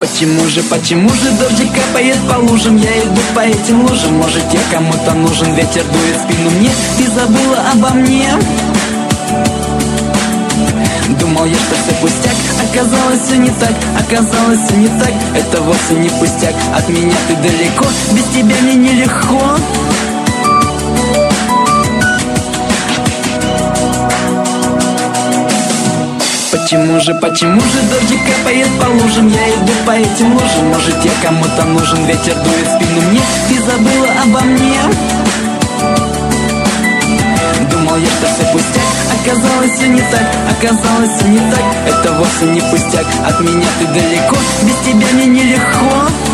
Почему же дождик капает по лужам? Я иду по этим лужам. Может, я кому-то нужен, ветер дует в спину мне. Ты забыла обо мне? Думал я, что все пустяк, оказалось все не так, оказалось все не так. Это вовсе не пустяк, от меня ты далеко, без тебя мне нелегко. Почему же дождик капает по лужам? Я иду по этим лужам. Может, я кому-то нужен, ветер дует в спину мне. Ты забыла обо мне? Думал я, что все пустяк, оказалось все не так, оказалось все не так. Это вовсе не пустяк, от меня ты далеко, без тебя мне нелегко.